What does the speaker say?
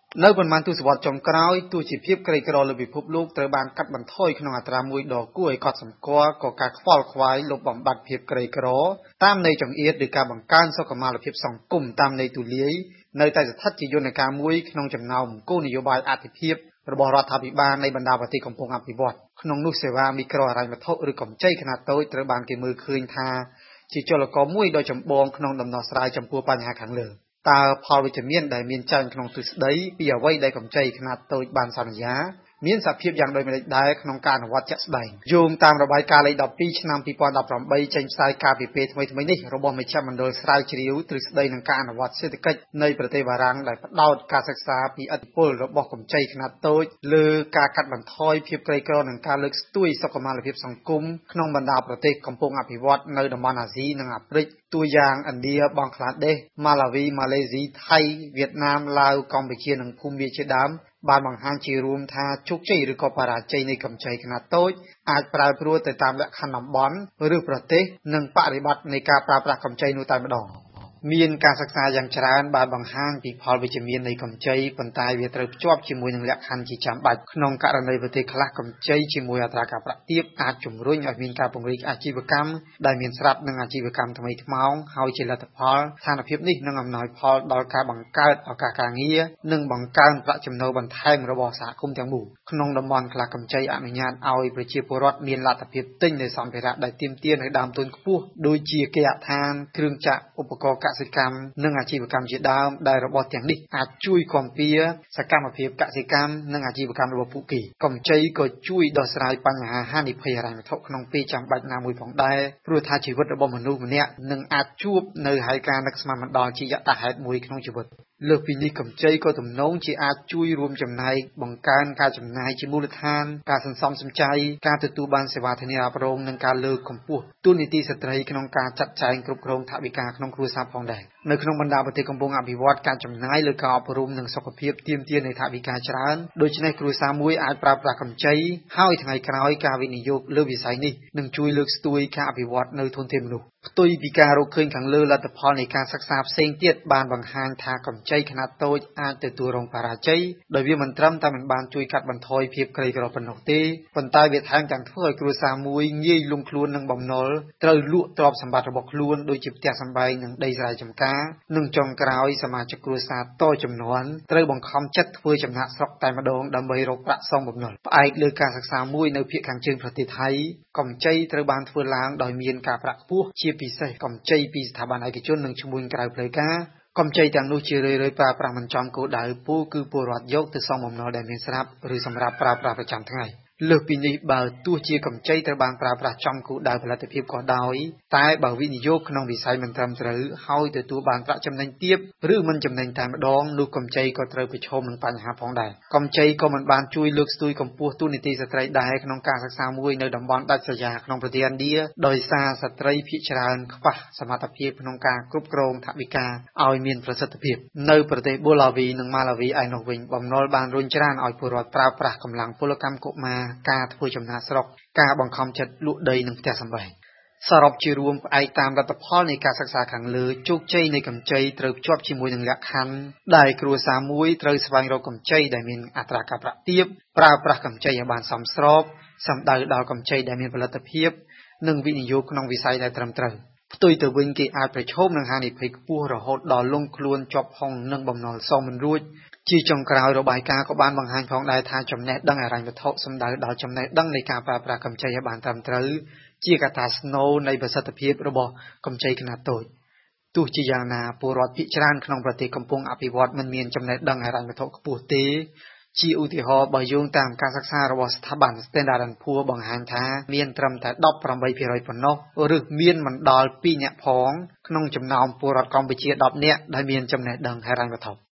នៅប៉ុន្មានទសវត្សរ៍ចុងក្រោយទោះជាភាពក្រីក្រលើពិភពលោកត្រូវបានកាត់បន្ថយក្នុងអត្រាមួយដ៏គួរឲ្យកត់សម្គាល់ក៏ការខ្វល់ខ្វាយលុបបំបាត់ភាពក្រីក្រតាមន័យចង្អៀតឬការបង្កើនសុខុមាលភាពសង្គមតាមន័យទូលាយនៅតែស្ថិតជាយន្តការមួយក្នុងចំណោមគោលនយោបាយអភិភាពរបស់រដ្ឋាភិបាលនៃបណ្ដាប្រទេសកំពុងអភិវឌ្ឍក្នុងនោះសេវាមីក្រូហិរញ្ញវត្ថុឬកម្ចីខ្នាតតូចត្រូវបានគេមើលឃើញថាជាចលករមួយដ៏ចម្បងក្នុងដំណោះស្រាយចំពោះបញ្ហាខាងលើតើផលវិជ្ជមានដែលមានចែងក្នុងទ្រឹស្ដីពីអ្វីដែលកម្ចីខ្នាតតូចបានសន្យាមានសភាពយ៉ាងដូចម្តេចដែរក្នុងការអនុវត្តជាក់ស្ដែងយោងតាមរបាយការណ៍លេខ12ឆ្នាំ2018ចេញផ្សាយកាលពីពេលថ្មីៗនេះរបស់មជ្ឈមណ្ឌលស្រាវជ្រាវទ្រឹស្ដីនឹងការអនុវត្តសេដ្ឋកិច្ចនៃប្រទេសបារាំងដែលផ្ដោតការសិក្សាពីឥទ្ធិពលរបស់កម្ចីខ្នាតតូចលើការកាត់បន្ថយភាពក្រីក្រនិងការលើកស្ទួយសុខុមាលភាពសង្គមក្នុងបណ្ដាប្រទេសកំពុងអភិវឌ្ឍនៅតំបន់អាស៊ីនិងអាហ្វ្រិកតួយ៉ាងឥណ្ឌាបង់ក្លាដេសម៉ាឡាវីម៉ាឡេស៊ីថៃវៀតណាមឡាវកម្ពុជានិងភូមាជាដើមបានបង្ហាញជារួមថាជោគជ័យឬក៏បរាជ័យនៃកម្ចីខ្នាតតូចអាចប្រែប្រួលទៅតាមលក្ខខណ្ឌតំបន់ឬប្រទេសនិងបរិបទនៃការប្រើប្រាស់កម្ចីនោះតែម្ដងមានការសិក្សាយ៉ាងច្រើនបានបង្ហាញពីផលវិជ្ជមាននៃកម្ចីប៉ុន្តែវាត្រូវភ្ជាប់ជាមួយនឹងលក្ខខណ្ឌជាចាំបាច់ក្នុងករណីប្រទេសខ្លះកម្ចីជាមួយអត្រាការប្រាក់ទាបអាចជំរុញឲ្យមានការពង្រីកអាជីវកម្មដែលមានស្រាប់នឹងអាជីវកម្មថ្មីថ្មោងហើយជាលទ្ធផលស្ថានភាពនេះនឹងអំណោយផលដល់ការបង្កើតឱកាសការងារនិងបង្កើនប្រាក់ចំណូលបន្ថែមរបស់សហគមន៍ទាំងមូលក្នុងតំបន់ខ្លះកម្ចីអនុញ្ញាតឲ្យប្រជាពលរដ្ឋមានលទ្ធភាពទិញនូវសម្ភារៈដែលទាមទារនូវដើមទុនខ្ពស់ដូចជាគេហដ្ឋានគ្រឿងចក្រឧបករណ៍កសិកម្មនិងអាជីវកម្មជាដើមដែលរបស់ទាំងនេះអាចជួយគាំពារសកម្មភាពកសិកម្មនិងអាជីវកម្មរបស់ពួកគេកម្ចីក៏ជួយដោះស្រាយបញ្ហាហានិភ័យហិរញ្ញវត្ថុក្នុងពេលចាំបាច់ណាមួយផងដែរព្រោះថាជីវិតរបស់មនុស្សម្នាក់នឹងអាចជួបនៅហេតុការណ៍នឹកស្មានមិនដល់ជាយថាហេតុមួយក្នុងជីវិតលើសពីនេះកម្ចីក៏ទំនងជាអាចជួយរួមចំណែកបង្កើនការចំណាយជាមូលដ្ឋានការសន្សំសំចៃការទទួលបានសេវាធានារ៉ាប់រងនិងការលើកកម្ពស់ទូនាទីស្ត្រីក្នុងការចាត់ចែងគ្រប់គ្រងថវិកាក្នុងគ្រួសារផងដែរនៅក្នុងបណ្ដាប្រទេសកំពុងអភិវឌ្ឍការចំណាយលើការអប់រំនិងសុខភាពទាមទារនៃថវិកាច្រើនដូច្នេះគ្រួសារមួយអាចប្រើប្រាស់កម្ចីហើយថ្ងៃក្រោយការវិនិយោគលើវិស័យនេះនឹងជួយលើកស្ទួយការអភិវឌ្ឍនៅធនធានមនុស្សផ្ទុយពីការរកឃើញខាងលើលទ្ធផលនៃការសិក្សាផ្សេងទៀតបានបង្ហាញថាកម្ចីខ្នាតតូចអាចទទួលរងបរាជ័យដោយវាមិនត្រឹមតែមិនបានជួយកាត់បន្ថយភាពក្រីក្រប៉ុណ្ណោះទេប៉ុន្តែវាថែមទាំងធ្វើឲ្យគ្រួសារមួយងាយលង់ខ្លួននឹងបំណុលត្រូវលក់ទ្រព្យសម្បត្តិរបស់ខ្លួនដូចជាផ្ទះសម្បែងនិងដីស្រែចម្ការនិងចុងក្រោយសមាជិកគ្រួសារតជំនាន់ត្រូវបង្ខំចិត្តធ្វើចំណាកស្រុកតែម្ដងដើម្បីរកប្រាក់សងបំណុលផ្អែកលើការសិក្សាមួយនៅភាគខាងជើងប្រទេសថៃកម្ចីត្រូវបានធ្វើឡើងដោយមានការប្រាក់ខ្ពស់ជាពិសេសកម្ចីពីស្ថាប័នឯកជននិងឈ្មួញក្រៅផ្លូវការកម្ចីទាំងនោះជារឿយៗប្រើប្រាស់មិនចំគោលដៅគឺពលរដ្ឋយកទៅសងបំណុលដែលមានស្រាប់ឬសម្រាប់ប្រើប្រាស់ប្រចាំថ្ងៃលើសពីនេះបើទោះជាកម្ចីត្រូវបានប្រើប្រាស់ចំគោលដៅផលិតភាពក៏ដោយតែបើវិនិយោគក្នុងវិស័យមិនត្រឹមត្រូវហើយទទួលបានប្រាក់ចំណេញទាបឬមិនចំណេញតែម្ដងនោះកម្ចីក៏ត្រូវប្រឈមនឹងបញ្ហាផងដែរកម្ចីក៏មិនបានជួយលើកស្ទួយកម្ពស់ទូនាទីស្ត្រីដែរក្នុងការសិក្សាមួយនៅតំបន់ដាច់ស្រយាលក្នុងប្រទេសឥណ្ឌាដោយសារស្ត្រីភាគច្រើនខ្វះសមត្ថភាពក្នុងការគ្រប់គ្រងថវិកាឲ្យមានប្រសិទ្ធភាពនៅប្រទេសបូឡាវីនិងម៉ាឡាវីឯណោះវិញបំណុលបានរុញច្រានឲ្យពលរដ្ឋប្រើប្រាស់កម្លាំងពលកម្មកុមារការធ្វើចំណាកស្រុកការបង្ខំចិត្តលក់ដីនិងផ្ទះសម្បែងសរុបជារួមផ្អែកតាមលទ្ធផលនៃការសិក្សាខាងលើជោគជ័យនៃកម្ចីត្រូវភ្ជាប់ជាមួយនឹងលក្ខខណ្ឌដែលគ្រួសារមួយត្រូវស្វែងរកកម្ចីដែលមានអត្រាការប្រាក់ទាបប្រើប្រាស់កម្ចីឲ្យបានសមស្របសំដៅដល់កម្ចីដែលមានផលិតភាពនិងវិនិយោគក្នុងវិស័យដែលត្រឹមត្រូវផ្ទុយទៅវិញគេអាចប្រឈមនឹងហានិភ័យខ្ពស់រហូតដល់លង់ខ្លួនជាប់ហុងនិងបំណុលសងមិនរួចជាចុងក្រោយរបាយការណ៍ក៏បានបង្ហាញផងដែរថាចំណេះដឹងហិរញ្ញវត្ថុសំដៅដល់ចំណេះដឹងនៃការប្រើប្រាស់កម្ចីឲ្យបានត្រឹមត្រូវជាកត្តាស្នូលនៃប្រសិទ្ធភាពរបស់កម្ចីខ្នាតតូចទោះជាយ៉ាងណាពលរដ្ឋភាគច្រើនក្នុងប្រទេសកំពុងអភិវឌ្ឍមិនមានចំណេះដឹងហិរញ្ញវត្ថុខ្ពស់ទេជាឧទាហរណ៍បើយោងតាមការសិក្សារបស់ស្ថាប័ន Standard & Poor's បង្ហាញថាមានត្រឹមតែ 18% ប៉ុណ្ណោះឬមានមិនដល់2នាក់ផងក្នុងចំណោមពលរដ្ឋកម្ពុជា10នាក់ដែលមានចំណេះដឹងហិរញ្ញវត្ថុ